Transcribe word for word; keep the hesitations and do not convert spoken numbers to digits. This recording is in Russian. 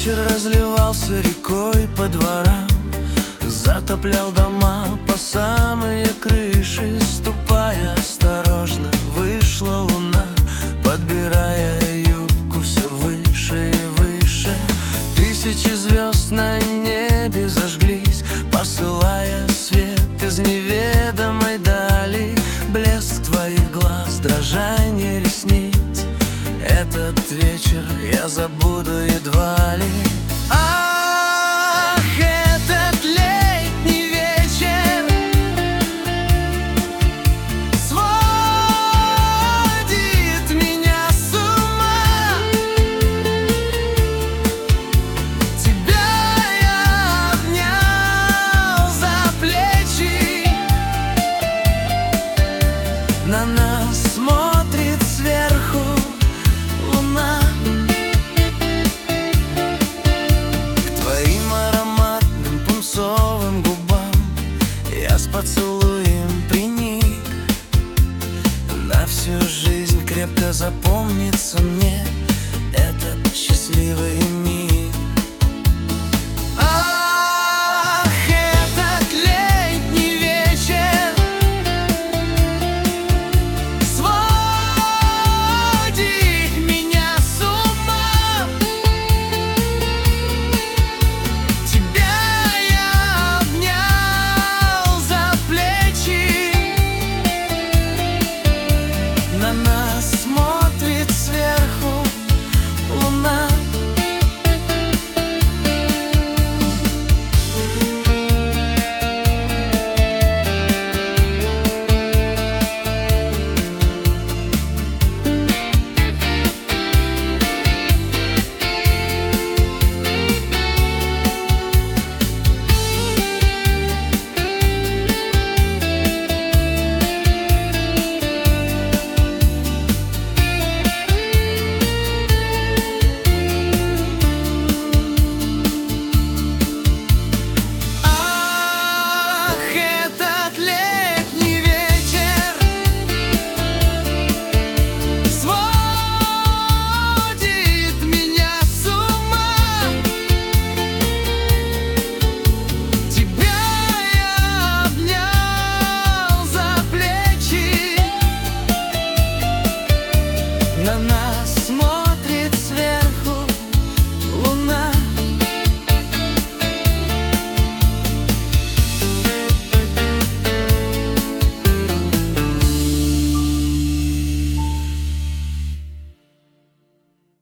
вечер разливался рекой по дворам, затоплял дома по самые крыши. Ступая осторожно, вышла луна, подбирая юбку все выше и выше. Тысячи звезд на небе зажглись, посылая свет из неведомой дали. Блеск твоих глаз, дрожание ресниц, этот вечер я забуду едва ли.